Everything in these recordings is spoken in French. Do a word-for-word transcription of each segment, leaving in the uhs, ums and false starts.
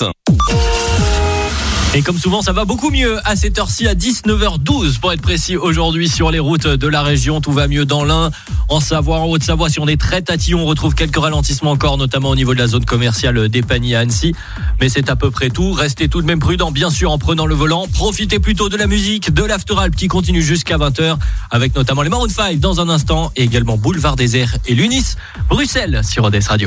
France. Et comme souvent, ça va beaucoup mieux à cette heure-ci, à dix-neuf heures douze pour être précis. Aujourd'hui, sur les routes de la région, tout va mieux dans l'Ain, en Savoie, en Haute-Savoie. Si on est très tatillon, on retrouve quelques ralentissements encore, notamment au niveau de la zone commerciale des Pagny à Annecy. Mais c'est à peu près tout. Restez tout de même prudents, bien sûr, en prenant le volant. Profitez plutôt de la musique, de l'Afteralp qui continue jusqu'à vingt heures, avec notamment les Maroon five dans un instant, et également Boulevard Désert et l'Unis, Bruxelles sur Odès Radio.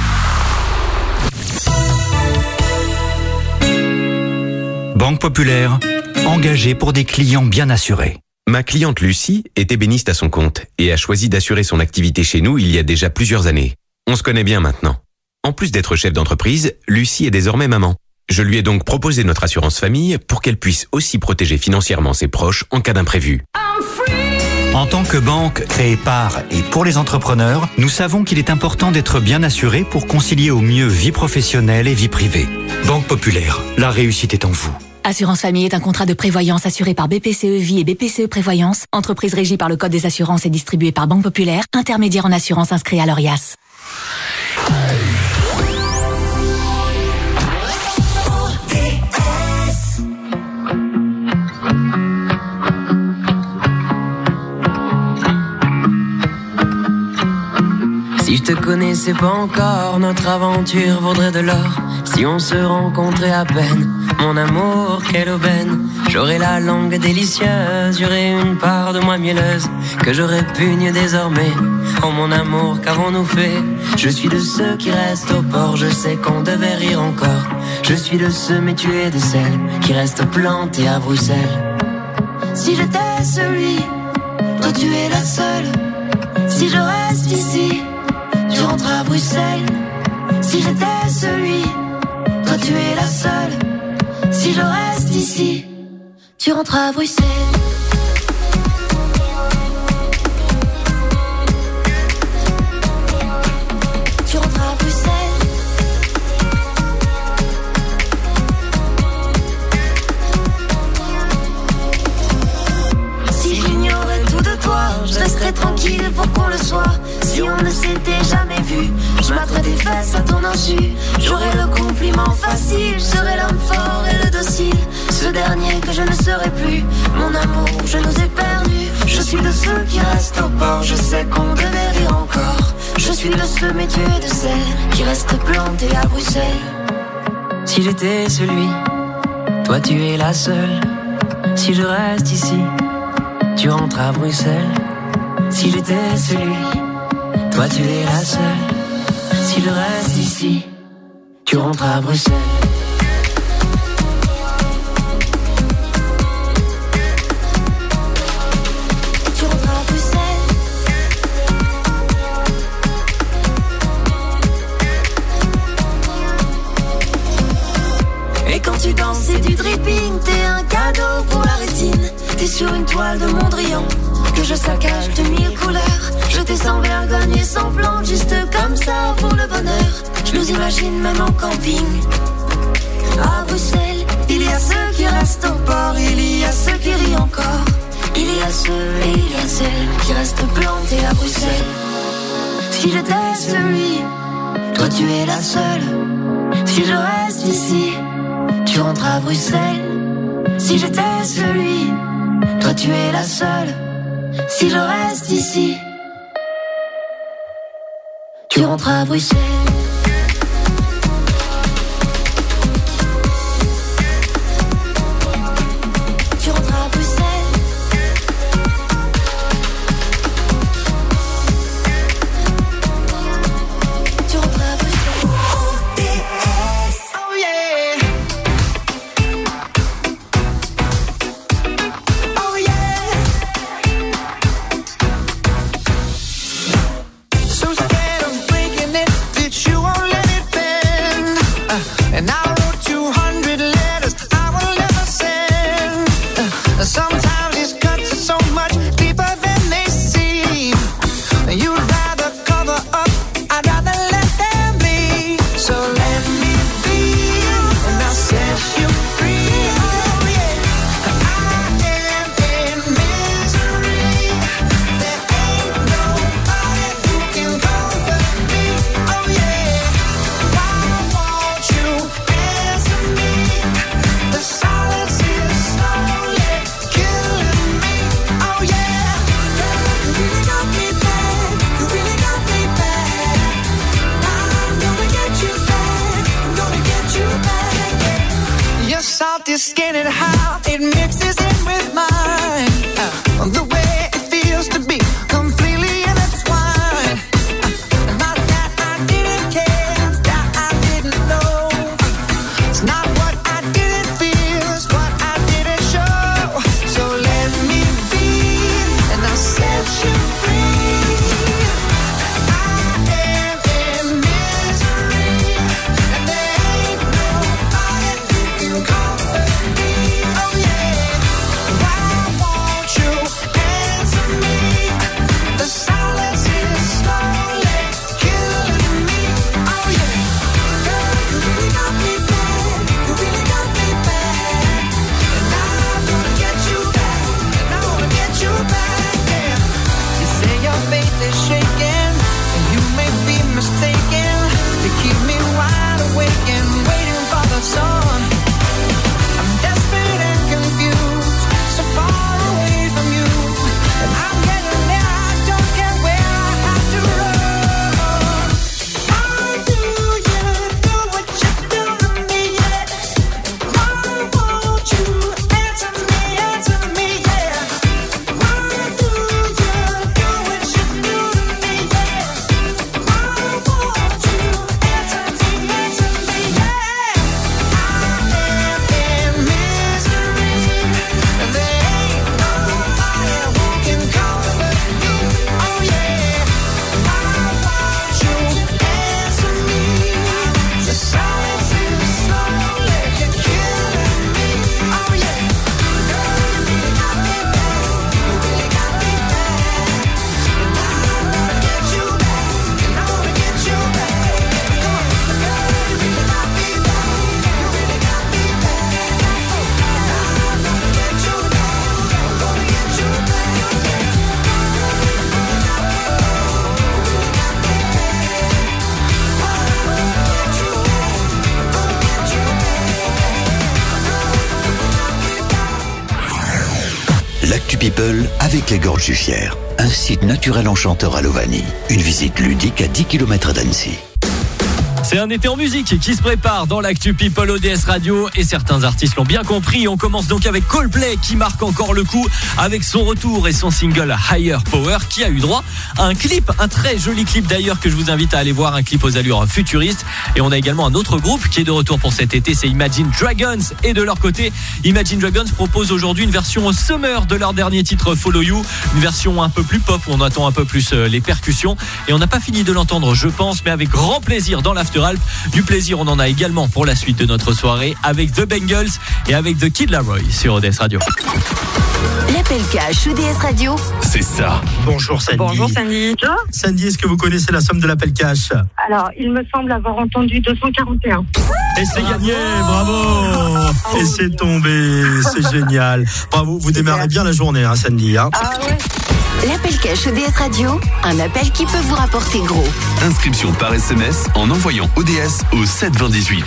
Banque Populaire, engagée pour des clients bien assurés. Ma cliente Lucie est ébéniste à son compte et a choisi d'assurer son activité chez nous il y a déjà plusieurs années. On se connaît bien maintenant. En plus d'être chef d'entreprise, Lucie est désormais maman. Je lui ai donc proposé notre assurance famille pour qu'elle puisse aussi protéger financièrement ses proches en cas d'imprévu. En tant que banque créée par et pour les entrepreneurs, nous savons qu'il est important d'être bien assuré pour concilier au mieux vie professionnelle et vie privée. Banque Populaire, la réussite est en vous. Assurance Famille est un contrat de prévoyance assuré par B P C E Vie et B P C E Prévoyance, entreprise régie par le Code des assurances et distribuée par Banque Populaire, intermédiaire en assurance inscrit à l'Orias. Si je te connaissais pas encore, notre aventure vaudrait de l'or. Si on se rencontrait à peine, mon amour, quelle aubaine. J'aurais la langue délicieuse, j'aurais une part de moi mielleuse que je répugne désormais. Oh mon amour, qu'avons-nous fait? Je suis de ceux qui restent au port, je sais qu'on devait rire encore. Je suis de ceux, mais tu es de celles qui restent plantées à Bruxelles. Si j'étais celui, toi tu es la seule. Si je reste ici, tu rentres à Bruxelles. Si j'étais celui, toi tu es la seule. Si je reste ici, tu rentres à Bruxelles. Tu rentres à Bruxelles. Si j'ignorais tout de toi, je resterais tranquille pour qu'on le soit. Si on ne s'était jamais vu, je battrais des fesses à ton insu. J'aurais le compliment facile, je serais l'homme fort et le docile. Ce dernier que je ne serai plus, mon amour, je nous ai perdus. Je suis de ceux qui restent au port, je sais qu'on devait rire encore. Je suis de ceux, mais tu es de celles qui restent plantées à Bruxelles. Si j'étais celui, toi tu es la seule. Si je reste ici, tu rentres à Bruxelles. Si j'étais celui, toi tu es la seule. Si je reste ici, tu rentres à Bruxelles. Tu rentres à Bruxelles. Et quand tu danses c'est du dripping, t'es un cadeau pour la rétine. T'es sur une toile de Mondrian que je saccage de mille couleurs. Je t'ai sans vergogne et sans plan, juste comme ça pour le bonheur. Je nous imagine même en camping. À Bruxelles, il y a ceux qui restent au port, il y a ceux qui rient encore. Il y a ceux et il y a celles qui restent plantés à Bruxelles. Si j'étais celui, toi tu es la seule. Si je reste ici, tu rentres à Bruxelles. Si j'étais celui, toi tu es la seule. Si je reste ici, tu rentres à Bruxelles. Tu rentres à Bruxelles. Tu rentres à Bruxelles. O D S. Oh yeah. Oh yeah. So scared of breaking it that you won't let it bend. Uh, and I wrote two hundred letters I will never send. Uh, sometimes these cuts are so much deeper than they seem. You'd rather cover up, I'd rather let them be. So let me be, and I'll set you free. Oh yeah, I am in misery. There ain't nobody who can comfort me. Oh yeah, why won't you felt your skin and how it mixes in with mine. Uh, the way it feels to be completely intertwined. Uh, not that I didn't care, that I didn't know. It's not what I didn't feel, it's what I didn't show. So let me be, and I'll set you free. I am in misery, and there ain't nobody who can comfort me. Oh yeah, why won't you answer me? The silence is slowly killing me. Oh yeah, girl, you really got me bad, you really got me bad, and I'm gonna get you back, and I wanna get you back. Yeah, you say your faith is shaken, and you may be mistaken. You keep me wide awake and waiting for the sun. I'm desperate and confused, so far away from you, and I'm getting there. I don't care where I have to run. Why do you do what you do to me? Yeah. Why won't you answer me? Answer me, yeah. Why do you do what you do to me? Yeah. Why won't you answer me? Answer me, yeah. I am in misery, and there ain't nobody who can comfort me. Oh yeah, why won't you answer me? The silence is slowly killing me. Oh yeah, girl, you really got me bad, you really got me bad, and I wanna get you back, and I wanna get you back. Come on, girl, you really got me bad, you really got me bad, and I'm gonna get you back, I'm gonna get you L'Actu People avec les Gorges du Fier. Un site naturel enchanteur à Lovani. Une visite ludique à dix kilomètres d'Annecy. C'est un été en musique qui se prépare dans l'Actu People O D S Radio et certains artistes l'ont bien compris. On commence donc avec Coldplay qui marque encore le coup avec son retour et son single Higher Power qui a eu droit à un clip, un très joli clip d'ailleurs que je vous invite à aller voir, un clip aux allures futuristes. Et on a également un autre groupe qui est de retour pour cet été, c'est Imagine Dragons. Et de leur côté, Imagine Dragons propose aujourd'hui une version summer de leur dernier titre Follow You, une version un peu plus pop où on attend un peu plus les percussions. Et on n'a pas fini de l'entendre, je pense, mais avec grand plaisir dans l'After Alp. Du plaisir, on en a également pour la suite de notre soirée avec The Bengals et avec The Kid Laroi sur O D S Radio. L'appel cash O D S Radio. C'est ça. Bonjour Sandy. Bonjour Sandy. Sandy, est-ce que vous connaissez la somme de l'appel cash? Alors, il me semble avoir entendu deux cent quarante et un. Et c'est gagné, bravo. Et c'est tombé, c'est génial. Bravo, vous démarrez bien la journée, hein, Sandy. Hein. Ah ouais. L'appel cash O D S Radio, un appel qui peut vous rapporter gros. Inscription par S M S en envoyant O D S au sept vingt dix-huit.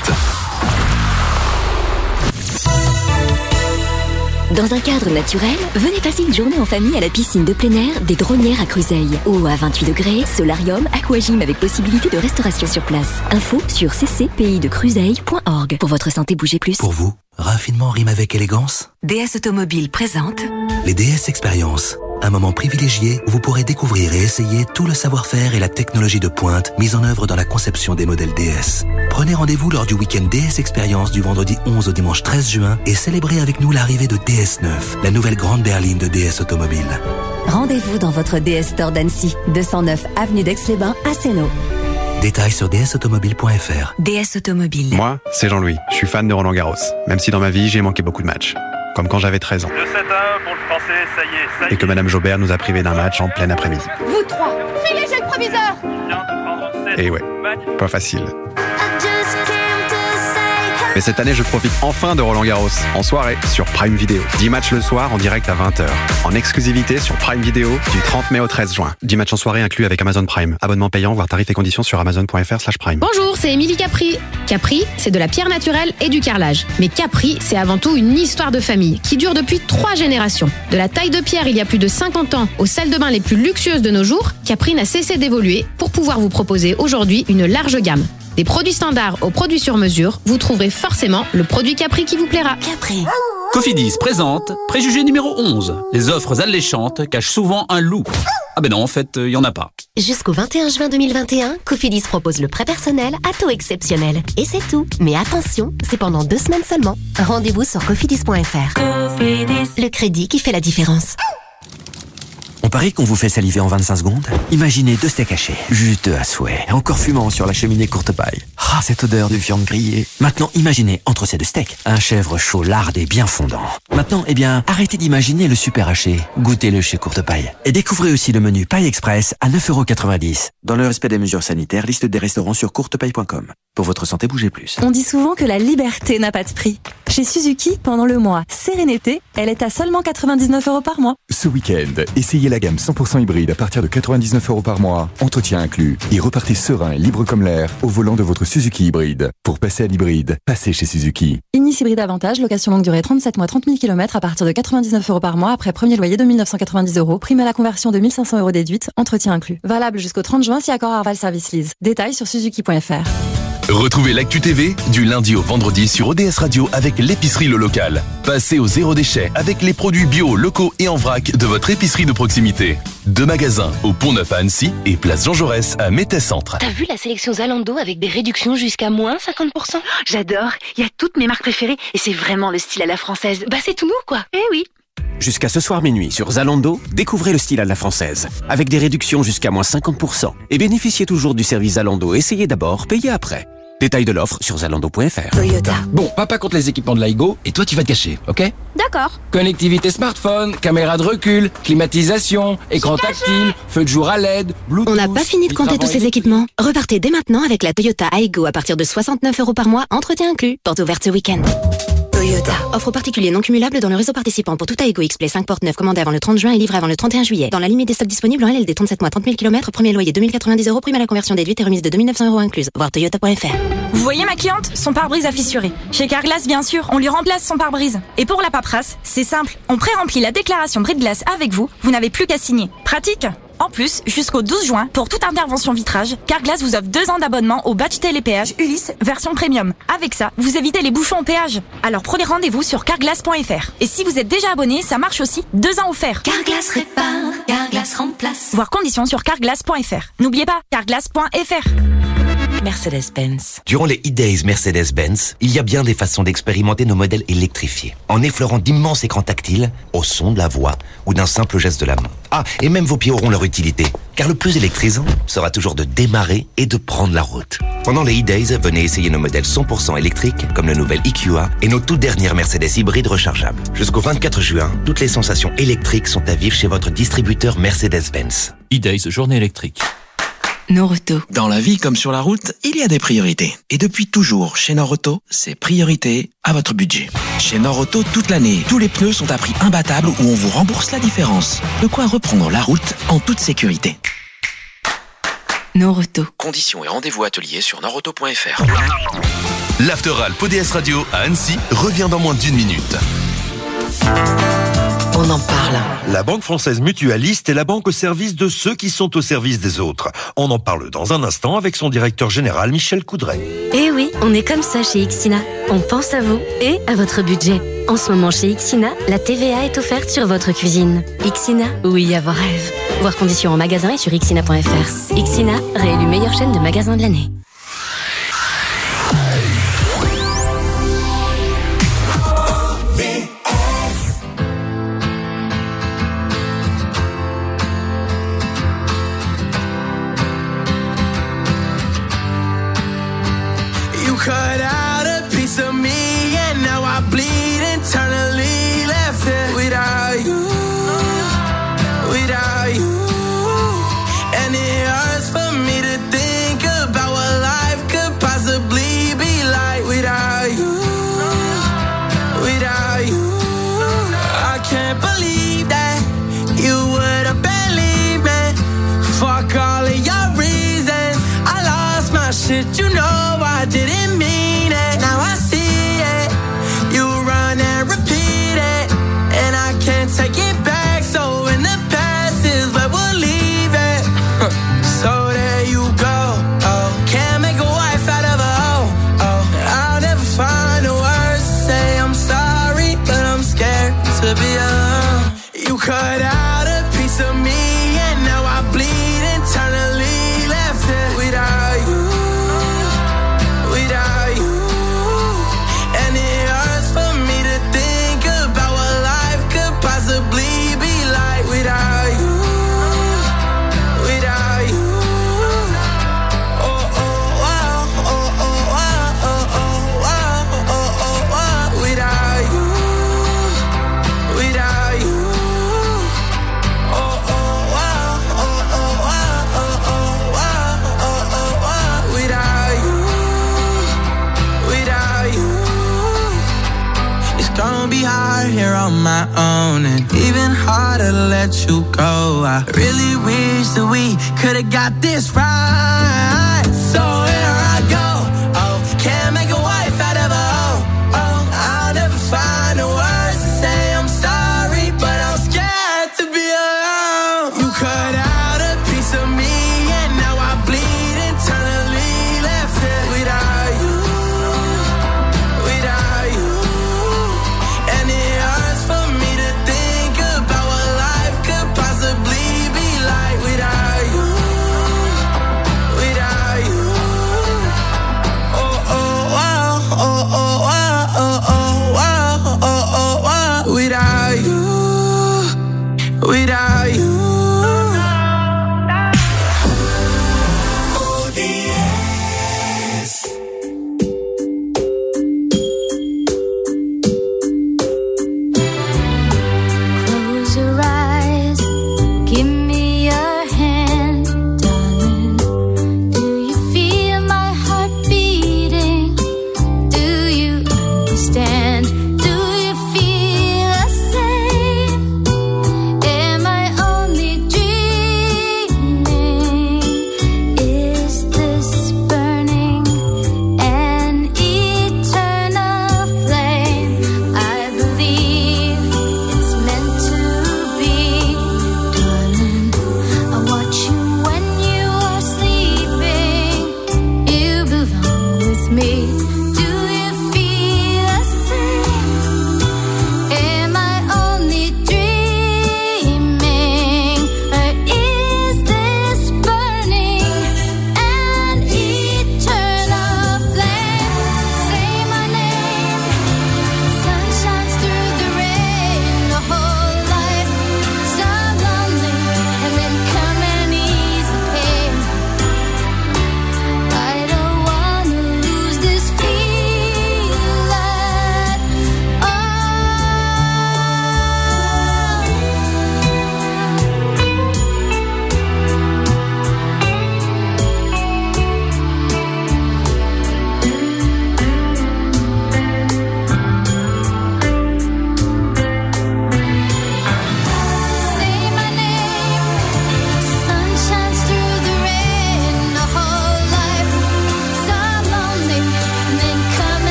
Dans un cadre naturel, venez passer une journée en famille à la piscine de plein air des Drônières à Cruseille. Eau à vingt-huit degrés, solarium, aquagym avec possibilité de restauration sur place. Info sur c c p i de cruseille point org. Pour votre santé, bougez plus. Pour vous, raffinement rime avec élégance. D S Automobile présente Les D S Experience. Un moment privilégié où vous pourrez découvrir et essayer tout le savoir-faire et la technologie de pointe mise en œuvre dans la conception des modèles D S. Prenez rendez-vous lors du week-end D S Experience du vendredi onze au dimanche treize juin et célébrez avec nous l'arrivée de D S neuf, la nouvelle grande berline de D S Automobile. Rendez-vous dans votre D S Store d'Annecy, deux cent neuf avenue d'Aix-les-Bains à Sénaux. Détails sur d s automobile point f r. D S Automobile. Moi, c'est Jean-Louis. Je suis fan de Roland Garros. Même si dans ma vie, j'ai manqué beaucoup de matchs. Comme quand j'avais treize ans. Le sept à un pour le français, ça y est, ça y est. Et que Madame Jaubert nous a privés d'un match en plein après-midi. Vous trois, filez chez le proviseur. Et ouais, pas facile. Mais cette année, je profite enfin de Roland Garros, en soirée, sur Prime Video. dix matchs le soir, en direct à vingt heures. En exclusivité sur Prime Video, du trente mai au treize juin. dix matchs en soirée inclus avec Amazon Prime. Abonnement payant, voir tarifs et conditions sur amazon point f r slash prime. Bonjour, c'est Émilie Capri. Capri, c'est de la pierre naturelle et du carrelage. Mais Capri, c'est avant tout une histoire de famille qui dure depuis trois générations. De la taille de pierre il y a plus de cinquante ans aux salles de bain les plus luxueuses de nos jours, Capri n'a cessé d'évoluer pour pouvoir vous proposer aujourd'hui une large gamme. Des produits standards aux produits sur mesure, vous trouverez forcément le produit Capri qui vous plaira. Capri. Cofidis présente Préjugé numéro onze. Les offres alléchantes cachent souvent un loup. Ah ben non, en fait, il euh, n'y en a pas. Jusqu'au vingt et un juin deux mille vingt et un, Cofidis propose le prêt personnel à taux exceptionnel. Et c'est tout. Mais attention, c'est pendant deux semaines seulement. Rendez-vous sur cofidis point f r. Cofidis. Le crédit qui fait la différence. On parie qu'on vous fait saliver en vingt-cinq secondes. Imaginez deux steaks hachés, juteux à souhait, encore fumant sur la cheminée courte paille. Ah, cette odeur de viande grillée. Maintenant, imaginez, entre ces deux steaks, un chèvre chaud lardé bien fondant. Maintenant, eh bien, arrêtez d'imaginer le super haché. Goûtez-le chez Courte Paille. Et découvrez aussi le menu Paille Express à neuf euros quatre-vingt-dix. Dans le respect des mesures sanitaires, liste des restaurants sur courtepaille point com. Pour votre santé, bougez plus. On dit souvent que la liberté n'a pas de prix. Chez Suzuki, pendant le mois Sérénité, elle est à seulement quatre-vingt-dix-neuf euros par mois. Ce week-end, essayez la gamme cent pour cent hybride à partir de quatre-vingt-dix-neuf euros par mois, entretien inclus, et repartez serein et libre comme l'air au volant de votre Suzuki hybride. Pour passer à l'hybride, passez chez Suzuki. Ignis hybride avantage, location longue durée trente-sept mois, trente mille kilomètres à partir de quatre-vingt-dix-neuf euros par mois après premier loyer deux mille neuf cent quatre-vingt-dix euros, prime à la conversion de mille cinq cents euros déduite, entretien inclus. Valable jusqu'au trente juin si accord Arval Service Lease. Détails sur suzuki point f r. Retrouvez l'Actu T V du lundi au vendredi sur O D S Radio avec l'épicerie Le Local. Passez au zéro déchet avec les produits bio, locaux et en vrac de votre épicerie de proximité. Deux magasins au Pont-Neuf à Annecy et place Jean Jaurès à Métais-Centre. T'as vu la sélection Zalando avec des réductions jusqu'à moins cinquante pour cent? J'adore, il y a toutes mes marques préférées et c'est vraiment le style à la française. Bah c'est tout nous quoi. Eh oui. Jusqu'à ce soir minuit sur Zalando, découvrez le style à la française, avec des réductions jusqu'à moins cinquante pour cent. Et bénéficiez toujours du service Zalando. Essayez d'abord, payez après. Détail de l'offre sur zalando point f r. Toyota. Bon, papa compte les équipements de Laigo et toi tu vas te cacher, ok? D'accord. Connectivité smartphone, caméra de recul, climatisation, écran tactile, feu de jour à L E D, Bluetooth... On n'a pas fini de compter tous ces équipements. Repartez dès maintenant avec la Toyota Aygo à partir de soixante-neuf euros par mois, entretien inclus. Porte ouverte ce week-end. Toyota. Offre particulier non cumulable dans le réseau participant pour tout Aygo X-Play cinq porte neuf commandé avant le trente juin et livré avant le trente et un juillet. Dans la limite des stocks disponibles en L L D trente-sept mois, trente mille kilomètres, premier loyer deux mille quatre-vingt-dix euros, prime à la conversion déduite et remise de deux mille neuf cents euros incluse. Voir toyota point f r. Vous voyez ma cliente? Son pare-brise a fissuré. Chez Carglass, bien sûr, on lui remplace son pare-brise. Et pour la paperasse, c'est simple. On pré-remplit la déclaration bris-de-glace avec vous. Vous n'avez plus qu'à signer. Pratique? En plus, jusqu'au douze juin, pour toute intervention vitrage, Carglass vous offre deux ans d'abonnement au badge télépéage U L I S version premium. Avec ça, vous évitez les bouchons au péage. Alors prenez rendez-vous sur carglass point f r. Et si vous êtes déjà abonné, ça marche aussi. Deux ans offerts. Carglass répare, Carglass remplace. Voir conditions sur carglass point f r. N'oubliez pas, carglass point f r. Mercedes-Benz. Durant les e-days Mercedes-Benz, il y a bien des façons d'expérimenter nos modèles électrifiés. En effleurant d'immenses écrans tactiles, au son de la voix ou d'un simple geste de la main. Ah, et même vos pieds auront leur utilité. Car le plus électrisant sera toujours de démarrer et de prendre la route. Pendant les e-days, venez essayer nos modèles cent pour cent électriques, comme le nouvel E Q A et nos toutes dernières Mercedes hybrides rechargeables. Jusqu'au vingt-quatre juin, toutes les sensations électriques sont à vivre chez votre distributeur Mercedes-Benz. e-days, journée électrique. Norauto. Dans la vie comme sur la route, il y a des priorités. Et depuis toujours, chez Norauto, c'est priorité à votre budget. Chez Norauto, toute l'année, tous les pneus sont à prix imbattable où on vous rembourse la différence. De quoi reprendre la route en toute sécurité. Norauto. Conditions et rendez-vous atelier sur norauto point f r. L'Afteralp O D S Radio à Annecy revient dans moins d'une minute. On en parle. La Banque Française Mutualiste est la banque au service de ceux qui sont au service des autres. On en parle dans un instant avec son directeur général Michel Coudray. Eh oui, on est comme ça chez Ixina. On pense à vous et à votre budget. En ce moment chez Ixina, la T V A est offerte sur votre cuisine. Ixina, oui à vos rêves. Voir conditions en magasin et sur ixina point f r. Ixina, réélu meilleure chaîne de magasins de l'année. Cut out a piece of me and now I bleed internally, left it without you, without you. And it hurts for me to think about what gonna be hard here on my own, and even harder to let you go. I really wish that we could've got this right. So here I go, oh, can't make a wife out of a hoe. Oh, I'll never find the words to say I'm sorry, but I'm scared to be alone. You cut out a piece of me, and now I bleed internally, left it without you, without you. And it hurts for me to think about what life could possibly be like without you, without you.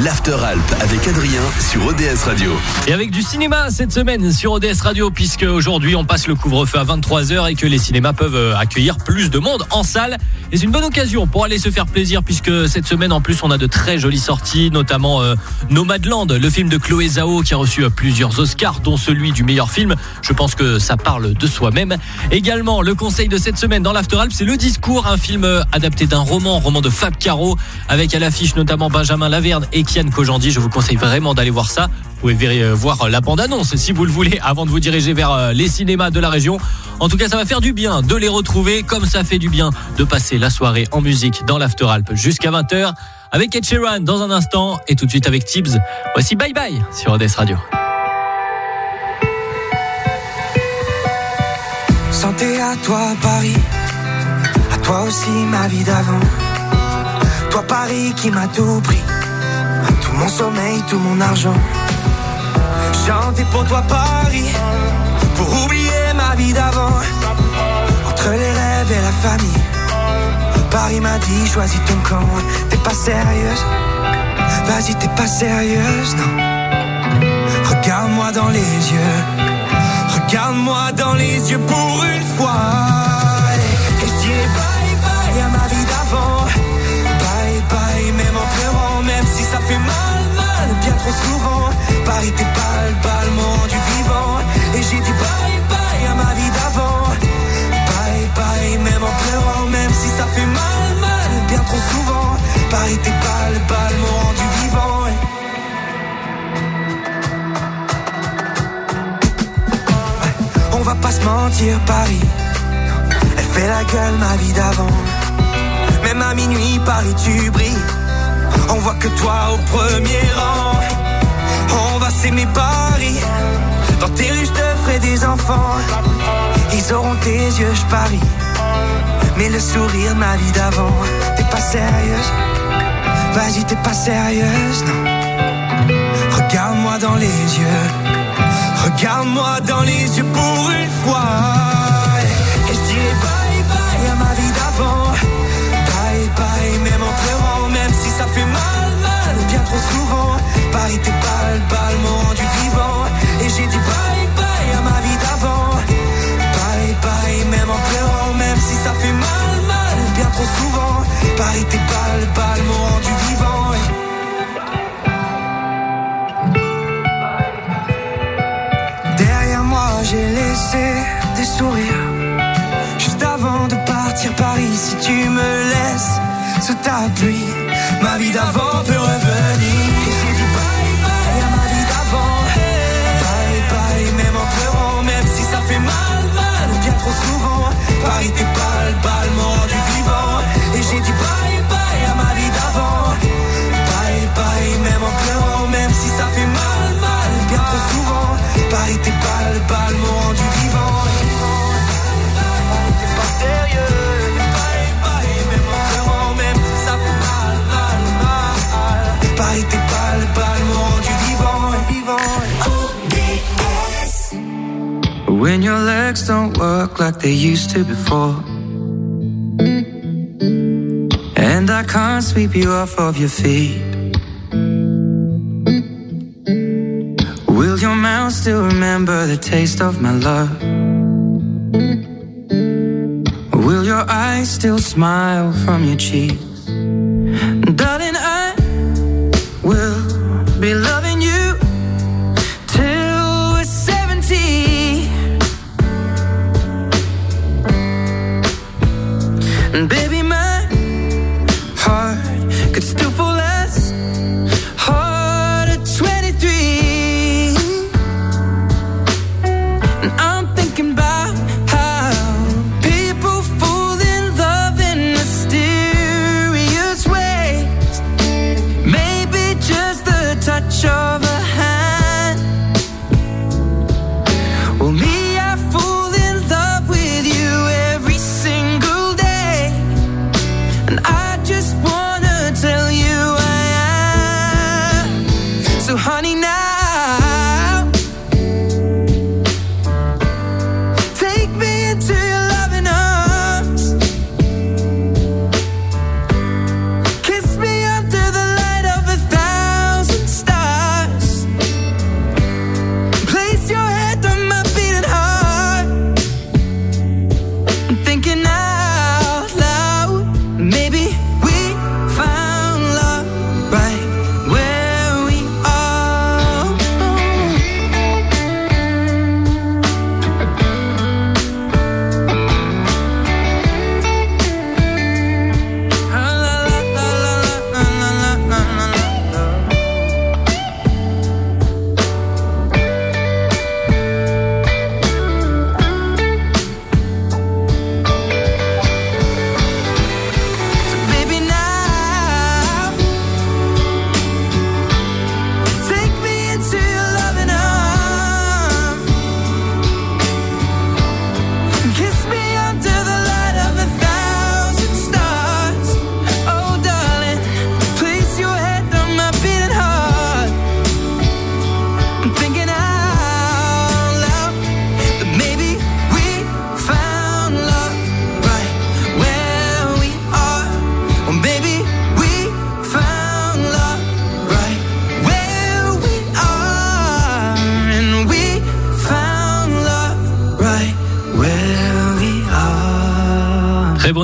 l'After Alp avec Adrien sur O D S Radio. Et avec du cinéma cette semaine sur O D S Radio, puisque aujourd'hui on passe le couvre-feu à vingt-trois heures et que les cinémas peuvent accueillir plus de monde en salle. Et c'est une bonne occasion pour aller se faire plaisir, puisque cette semaine en plus on a de très jolies sorties, notamment euh, Nomadland, le film de Chloé Zhao qui a reçu plusieurs Oscars, dont celui du meilleur film. Je pense que ça parle de soi-même. Également, le conseil de cette semaine dans l'After Alp, c'est Le Discours, un film adapté d'un roman, roman de Fab Caro, avec à l'affiche notamment Benjamin Laverne et Kian Kojandi. Je vous conseille vraiment d'aller voir ça. Vous pouvez voir la bande-annonce si vous le voulez avant de vous diriger vers les cinémas de la région. En tout cas, ça va faire du bien de les retrouver, comme ça fait du bien de passer la soirée en musique dans l'After Alp jusqu'à vingt heures avec Ed Sheeran dans un instant et tout de suite avec Tibbs. Voici Bye Bye sur O D S Radio. Santé à toi Paris, à toi aussi ma vie d'avant. Toi Paris qui m'a tout pris, tout mon sommeil, tout mon argent. Chanter pour toi Paris, pour oublier ma vie d'avant. Entre les rêves et la famille, Paris m'a dit choisis ton camp. T'es pas sérieuse, vas-y t'es pas sérieuse, non. Regarde-moi dans les yeux, regarde-moi dans les yeux pour une fois. Et je dirai bye bye à ma vie d'avant. Bye bye même en pleurant, même si ça fait mal, mal, bien trop souvent. Paris t'es pâle, pâle, mon rendu vivant. Et j'ai dit bye bye à ma vie d'avant. Bye bye même en pleurant, même si ça fait mal, mal, bien trop souvent. Paris t'es pâle, pâle, mon rendu vivant. On va pas se mentir, Paris, elle fait la gueule ma vie d'avant. Même à minuit, Paris tu brilles, on voit que toi au premier rang. On va s'aimer Paris, dans tes rues je te ferai des enfants. Ils auront tes yeux, je parie, mais le sourire ma vie d'avant. T'es pas sérieuse, vas-y t'es pas sérieuse, non. Regarde-moi dans les yeux, regarde-moi dans les yeux pour une fois. Et je dirai bye bye à ma vie d'avant. Bye bye même en pleurant, même si ça fait mal, mal, bien trop souvent. Paris t'es pâle, pâle, mon rendu vivant. Et j'ai dit bye bye à ma vie d'avant. Bye bye même en pleurant, même si ça fait mal, mal, bien trop souvent. Paris t'es pâle, pâle, mon rendu vivant. J'ai laissé des sourires juste avant de partir Paris. Si tu me laisses sous ta pluie, ma vie d'avant peut revenir. Et j'ai dit bye bye à ma vie d'avant. Bye bye même en pleurant, même si ça fait mal, mal, bien trop souvent. Paris t'es pâle, pâle, mon rendu vivant. Et j'ai dit bye bye à ma vie d'avant. Bye bye même en pleurant, même si ça fait mal, mal, bien trop souvent. Paris t'es pâle, pâle, mon rendu vivant. T'es pas sérieux, bye bye, même en pleurant, même si ça fait mal, mal, mal. Paris t'es pâle, pâle, mon rendu vivant, vivant. O D S. When your legs don't work like they used to before, and I can't sweep you off of your feet. Will your mouth still remember the taste of my love? Will your eyes still smile from your cheeks? Darling, I will be loving you till we're seventy. And baby, my heart could still fall as hard at twenty-three. Of a hand. Well, me, I fall in love with you every single day.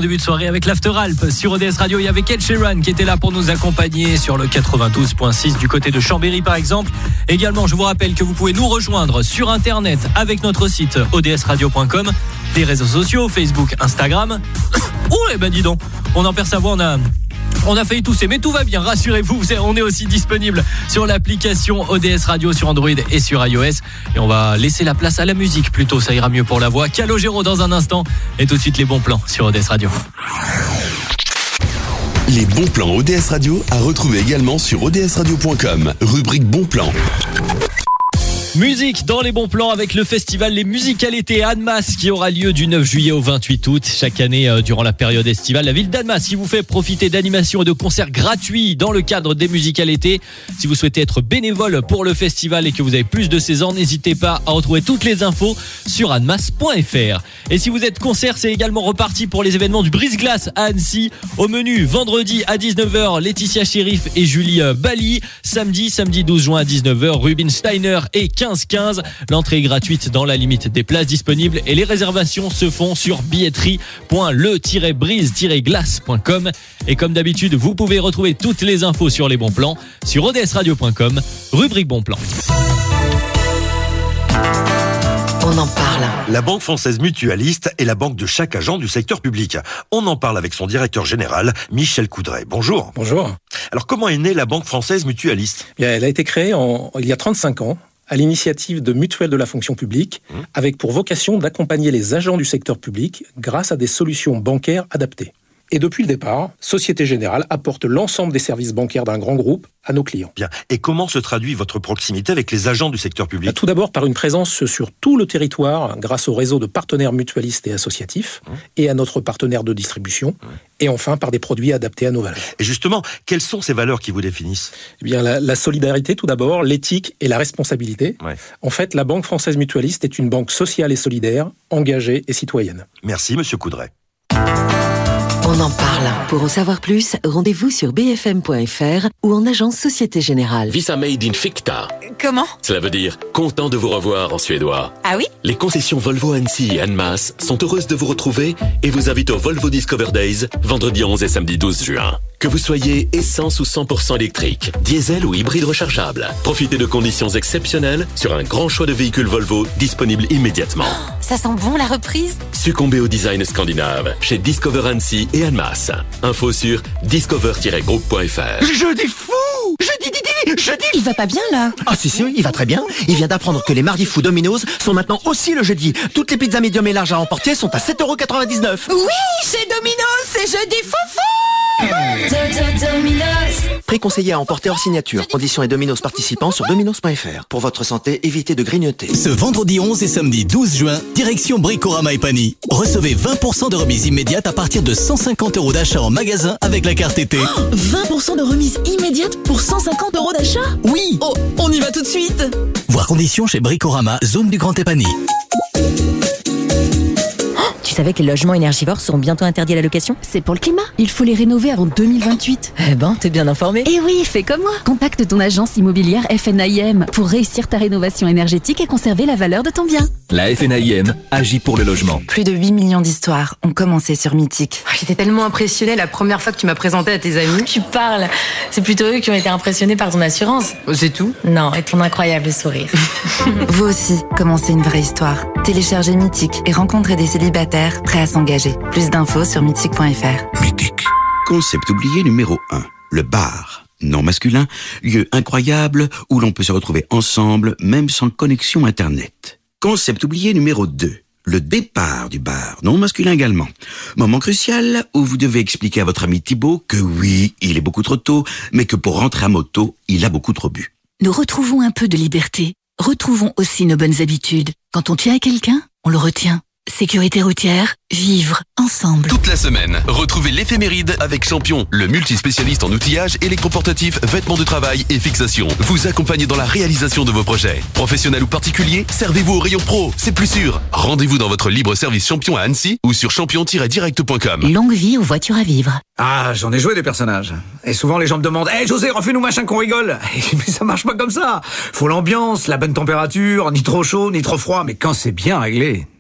début de soirée avec l'After Alp sur O D S Radio. Il y avait Ed Sheeran qui était là pour nous accompagner sur le quatre-vingt-douze virgule six du côté de Chambéry par exemple. Également, je vous rappelle que vous pouvez nous rejoindre sur internet avec notre site o d s radio point com, des réseaux sociaux, Facebook, Instagram. Oh, eh ben dis donc, on en perd sa voix, on a... On a failli tousser, mais tout va bien, rassurez-vous, on est aussi disponible sur l'application O D S Radio sur Android et sur iOS. Et on va laisser la place à la musique plutôt, ça ira mieux pour la voix. Calogero dans un instant, et tout de suite les bons plans sur O D S Radio. Les bons plans O D S Radio à retrouver également sur o d s radio point com, rubrique bons plans. Musique dans les bons plans avec le festival Les Musiques à l'été à Annemasse qui aura lieu du neuf juillet au vingt-huit août. Chaque année euh, durant la période estivale, la ville d'Annemasse qui vous fait profiter d'animations et de concerts gratuits dans le cadre des Musiques à l'été. Si vous souhaitez être bénévole pour le festival et que vous avez plus de seize ans, n'hésitez pas à retrouver toutes les infos sur annemasse point f r. Et si vous êtes concert, c'est également reparti pour les événements du Brise-Glace à Annecy. Au menu, vendredi à dix-neuf heures, Laetitia Sheriff et Julie Bali. Samedi, samedi douze juin à dix-neuf heures, Rubin Steiner et quinze quinze. L'entrée est gratuite dans la limite des places disponibles et les réservations se font sur billetterie point le tiret brise tiret glace point com. Et comme d'habitude, vous pouvez retrouver toutes les infos sur les bons plans sur o d s radio point com, rubrique bons plans. On en parle. La Banque Française Mutualiste est la banque de chaque agent du secteur public. On en parle avec son directeur général, Michel Coudray. Bonjour. Bonjour. Alors, comment est née la Banque Française Mutualiste ? Bien, elle a été créée en, il y a trente-cinq ans. À l'initiative de Mutuelles de la fonction publique, mmh. avec pour vocation d'accompagner les agents du secteur public grâce à des solutions bancaires adaptées. Et depuis le départ, Société Générale apporte l'ensemble des services bancaires d'un grand groupe à nos clients. Bien. Et comment se traduit votre proximité avec les agents du secteur public ? Tout d'abord par une présence sur tout le territoire grâce au réseau de partenaires mutualistes et associatifs mmh. et à notre partenaire de distribution. Mmh. Et enfin par des produits adaptés à nos valeurs. Et justement, quelles sont ces valeurs qui vous définissent ? Eh bien, la, la solidarité tout d'abord, l'éthique et la responsabilité. Ouais. En fait, la Banque Française Mutualiste est une banque sociale et solidaire, engagée et citoyenne. Merci, Monsieur Coudray. On en parle. Pour en savoir plus, rendez-vous sur b f m point f r ou en agence Société Générale. Visa Made in Ficta. Comment ? Cela veut dire content de vous revoir en suédois. Ah oui ? Les concessions Volvo Annecy et Annemasse sont heureuses de vous retrouver et vous invitent au Volvo Discover Days, vendredi onze et samedi douze juin. Que vous soyez essence ou cent pour cent électrique, diesel ou hybride rechargeable, profitez de conditions exceptionnelles sur un grand choix de véhicules Volvo disponibles immédiatement. Oh, ça sent bon la reprise ? Succombez au design scandinave chez Discover Annecy et Annemasse. Info sur discover tiret groupe point f r. Je dis fou ! Je dis, dis, dis, je dis... Il va pas bien là ? Ah si si, il va très bien. Il vient d'apprendre que les mardis fous Domino's sont maintenant aussi le jeudi. Toutes les pizzas médium et larges à emporter sont à sept euros quatre-vingt-dix-neuf. Oui, chez Domino's, c'est jeudi foufou ! Prix conseillé à emporter hors signature. Conditions et Domino's participants sur dominos point f r. Pour votre santé, évitez de grignoter. Ce vendredi onze et samedi douze juin, direction Bricorama et Pani. Recevez vingt pour cent de remise immédiate à partir de cent cinquante euros d'achat en magasin avec la carte été. Oh, vingt pour cent de remise immédiate pour cent cinquante euros d'achat ? Oui. Oh, on y va tout de suite. Voir conditions chez Bricorama, zone du Grand Épany. Tu savais que les logements énergivores seront bientôt interdits à la location ? C'est pour le climat. Il faut les rénover avant deux mille vingt-huit. Eh ben, t'es bien informé. Eh oui, fais comme moi. Contacte ton agence immobilière F N A I M pour réussir ta rénovation énergétique et conserver la valeur de ton bien. La F N A I M agit pour le logement. Plus de huit millions d'histoires ont commencé sur Mythique. J'étais tellement impressionnée la première fois que tu m'as présenté à tes amis. Tu parles. C'est plutôt eux qui ont été impressionnés par ton assurance. C'est tout ? Non, et ton incroyable sourire. Vous aussi, commencez une vraie histoire. Téléchargez Mythique et rencontrez des célibataires prêts à s'engager. Plus d'infos sur mythique point f r. Mythique. Concept oublié numéro un. Le bar. Non masculin. Lieu incroyable où l'on peut se retrouver ensemble, même sans connexion Internet. Concept oublié numéro deux. Le départ du bar. Non masculin également. Moment crucial où vous devez expliquer à votre ami Thibaut que oui, il est beaucoup trop tôt, mais que pour rentrer à moto, il a beaucoup trop bu. Nous retrouvons un peu de liberté. Retrouvons aussi nos bonnes habitudes. Quand on tient à quelqu'un, on le retient. Sécurité routière, vivre ensemble. Toute la semaine, retrouvez l'éphéméride avec Champion, le multispécialiste en outillage électroportatif, vêtements de travail et fixation. Vous accompagnez dans la réalisation de vos projets. Professionnels ou particuliers, servez-vous au rayon pro, c'est plus sûr. Rendez-vous dans votre libre service Champion à Annecy ou sur champion tiret direct point com. Longue vie aux voitures à vivre. Ah, j'en ai joué des personnages. Et souvent les gens me demandent « Hey José, refais-nous machin qu'on rigole !» Mais ça marche pas comme ça. Faut l'ambiance, la bonne température, ni trop chaud, ni trop froid, mais quand c'est bien réglé...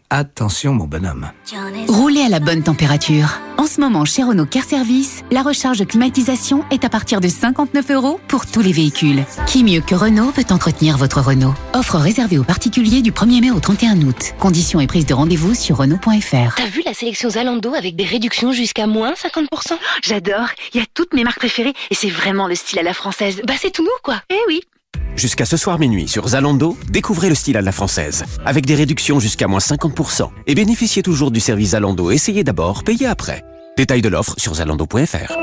Attention mon bonhomme. Roulez à la bonne température. En ce moment, chez Renault Care Service, la recharge climatisation est à partir de cinquante-neuf euros pour tous les véhicules. Qui mieux que Renault peut entretenir votre Renault? Offre réservée aux particuliers du premier mai au trente et un août. Conditions et prise de rendez-vous sur Renault point F R. T'as vu la sélection Zalando avec des réductions jusqu'à moins cinquante pour cent? J'adore. Il y a toutes mes marques préférées et c'est vraiment le style à la française. Bah c'est tout nous quoi. Eh oui. Jusqu'à ce soir minuit sur Zalando, découvrez le style à la française, avec des réductions jusqu'à moins cinquante pour cent. Et bénéficiez toujours du service Zalando. Essayez d'abord, payez après. Détail de l'offre sur zalando point F R.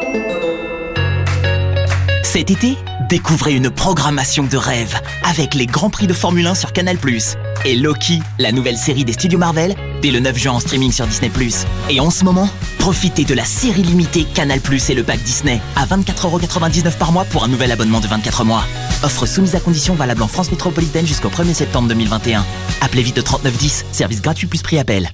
Cet été, découvrez une programmation de rêve avec les Grands Prix de Formule un sur Canal plus, et Loki, la nouvelle série des studios Marvel, dès le neuf juin en streaming sur Disney plus. Et en ce moment, profitez de la série limitée Canal plus et le pack Disney à vingt-quatre euros quatre-vingt-dix-neuf par mois pour un nouvel abonnement de vingt-quatre mois. Offre soumise à conditions valable en France métropolitaine jusqu'au premier septembre deux mille vingt et un. Appelez vite au trente-neuf dix, service gratuit plus prix appel.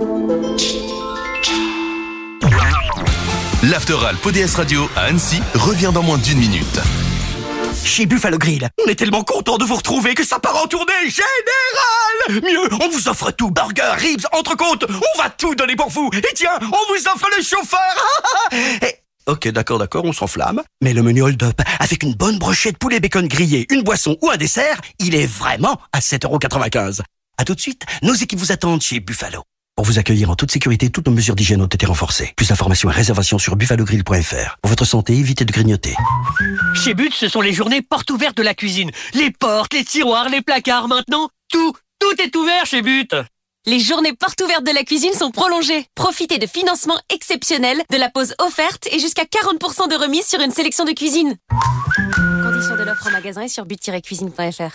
L'Afteralp O D S Radio à Annecy revient dans moins d'une minute. Chez Buffalo Grill, on est tellement content de vous retrouver que ça part en tournée générale. Mieux, on vous offre tout, burger, ribs, entrecôte, on va tout donner pour vous. Et tiens, on vous offre le chauffeur. Et, ok, d'accord, d'accord, on s'enflamme. Mais le menu hold-up, avec une bonne brochette poulet bacon grillé, une boisson ou un dessert, il est vraiment à sept euros quatre-vingt-quinze. A tout de suite, nos équipes vous attendent chez Buffalo. Pour vous accueillir en toute sécurité, toutes nos mesures d'hygiène ont été renforcées. Plus d'informations et réservations sur buffalo grill point F R. Pour votre santé, évitez de grignoter. Chez But, ce sont les journées portes ouvertes de la cuisine. Les portes, les tiroirs, les placards, maintenant, tout, tout est ouvert chez But. Les journées portes ouvertes de la cuisine sont prolongées. Profitez de financements exceptionnels, de la pause offerte et jusqu'à quarante pour cent de remise sur une sélection de cuisine. Conditions de l'offre en magasin et sur but tiret cuisine point F R.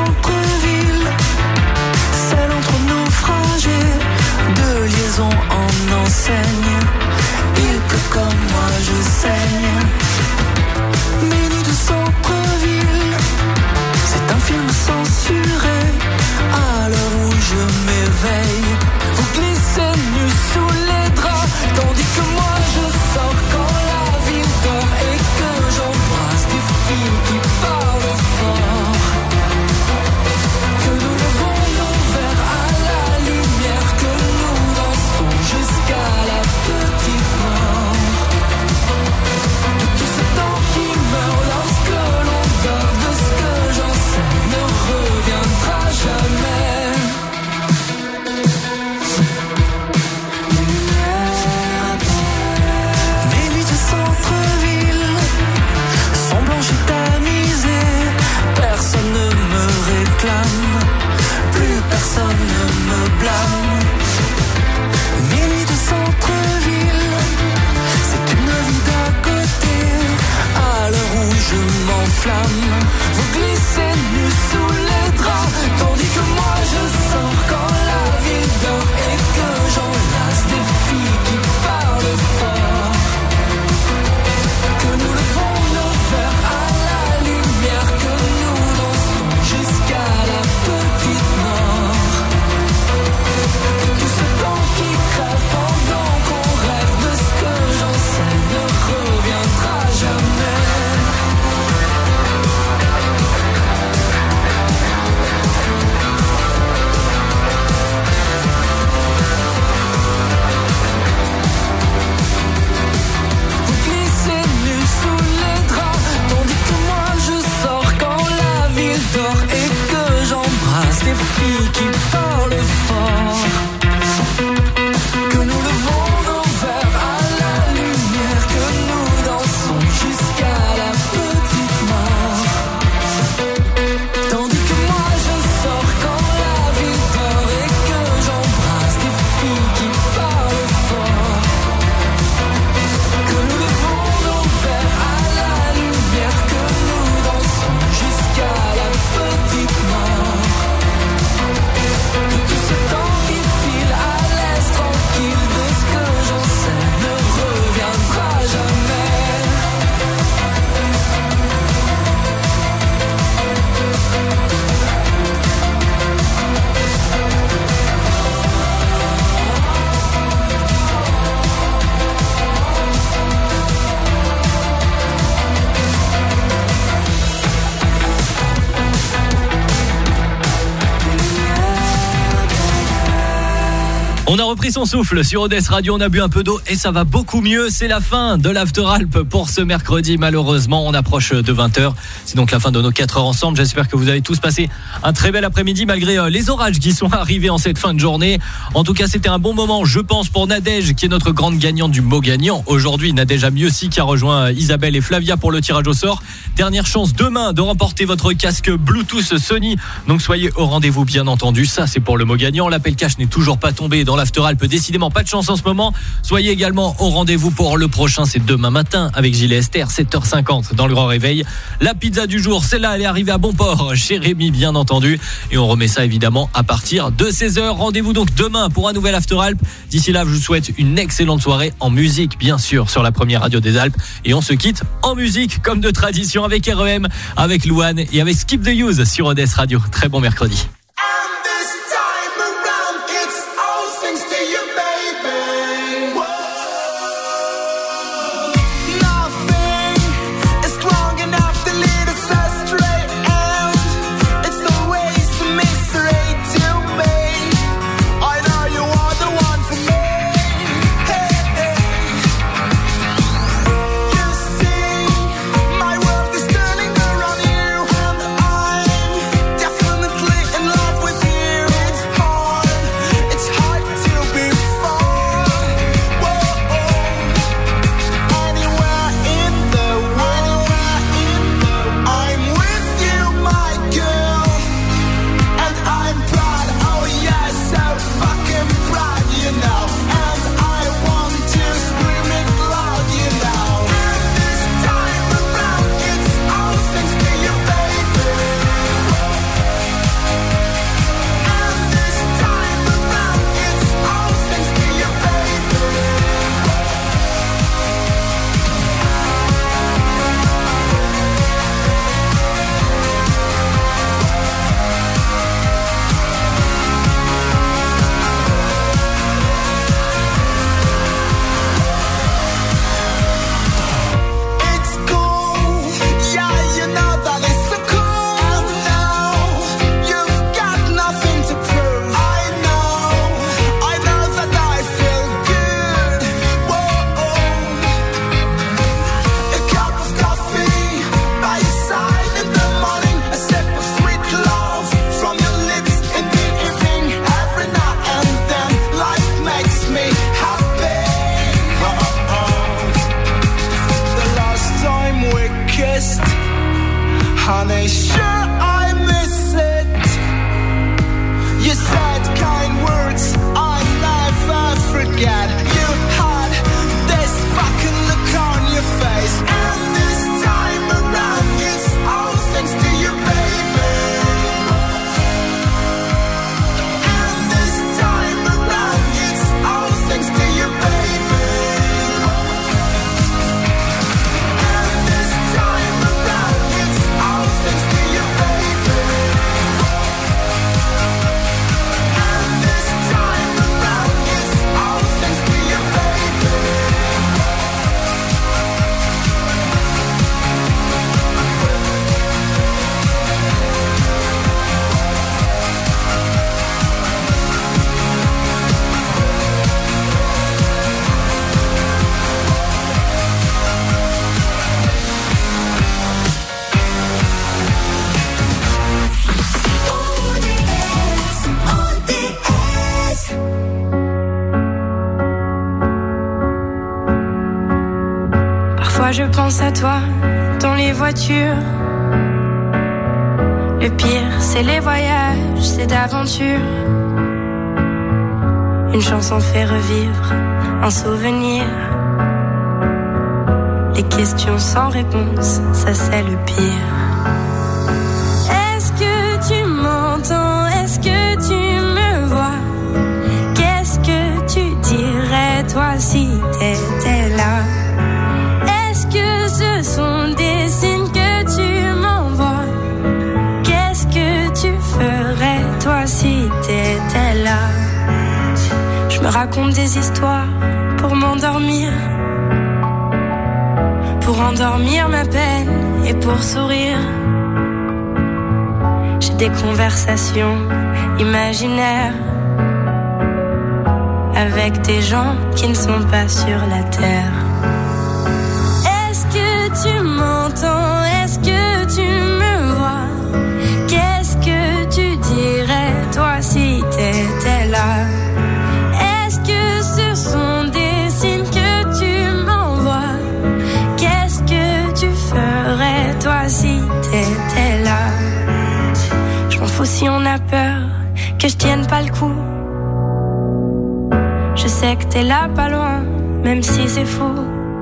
Celle entre naufragés, deux liaisons en On a repris son souffle sur O D S Radio, on a bu un peu d'eau et ça va beaucoup mieux. C'est la fin de l'After Alp pour ce mercredi. Malheureusement, on approche de vingt heures. C'est donc la fin de nos quatre heures ensemble. J'espère que vous avez tous passé un très bel après-midi malgré les orages qui sont arrivés en cette fin de journée. En tout cas, c'était un bon moment, je pense, pour Nadège qui est notre grande gagnante du mot gagnant. Aujourd'hui, Nadège Amiossi qui a rejoint Isabelle et Flavia pour le tirage au sort. Dernière chance demain de remporter votre casque Bluetooth Sony. Donc soyez au rendez-vous, bien entendu. Ça, c'est pour le mot gagnant. L'appel cash n'est toujours pas tombé dans l'After Alp. Décidément, pas de chance en ce moment. Soyez également au rendez-vous pour le prochain. C'est demain matin avec Gilles et Esther, sept heures cinquante dans le Grand Réveil. La pizza du jour, celle-là, elle est arrivée à bon port chez Rémi, bien entendu. Et on remet ça évidemment à partir de seize heures. Rendez-vous donc demain pour un nouvel After Alp. D'ici là, je vous souhaite une excellente soirée en musique, bien sûr, sur la première radio des Alpes. Et on se quitte en musique, comme de tradition, avec R E M, avec Louane et avec Skip the Use sur O D S Radio. Très bon mercredi. Honey, sure I miss it. You said kind words I never forget. You had this fucking look on your face, and this time around it's all thanks to you, baby. And this time around it's all thanks to you, baby. And this time around it's all thanks to you, baby. And this time around it's all thanks to you, baby. Parfois je pense à toi dans les voitures. Le pire, c'est les voyages, c'est d'aventure. Une chanson fait revivre un souvenir. Les questions sans réponse, ça c'est le pire. Est-ce que tu m'entends? Est-ce que tu me vois? Qu'est-ce que tu dirais toi si t'étais là? Est-ce que ce sont des signes que tu m'envoies? Qu'est-ce que tu ferais toi si t'étais là? Je me raconte des histoires pour m'endormir, pour endormir ma peine et pour sourire. J'ai des conversations imaginaires avec des gens qui ne sont pas sur la terre. Est-ce que tu m'entends? Est-ce que tu me vois? Qu'est-ce que tu dirais toi si t'étais là? Est-ce que ce sont des signes que tu m'envoies? Qu'est-ce que tu ferais toi si t'étais là? Je m'en fous si on a peur que je tienne pas le coup. Je sais que t'es là pas loin, même si c'est fou.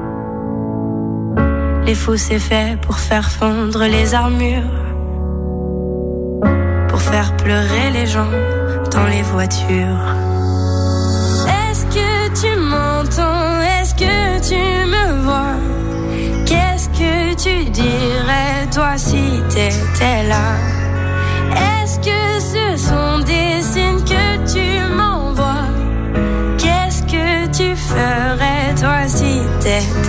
Les fous c'est fait pour faire fondre les armures, pour faire pleurer les gens dans les voitures. Est-ce que tu m'entends? Est-ce que tu me vois? Qu'est-ce que tu dirais toi si t'étais là? Est-ce que ce sont des signes que tu m'envoies? Qu'est-ce que tu ferais toi si t'étais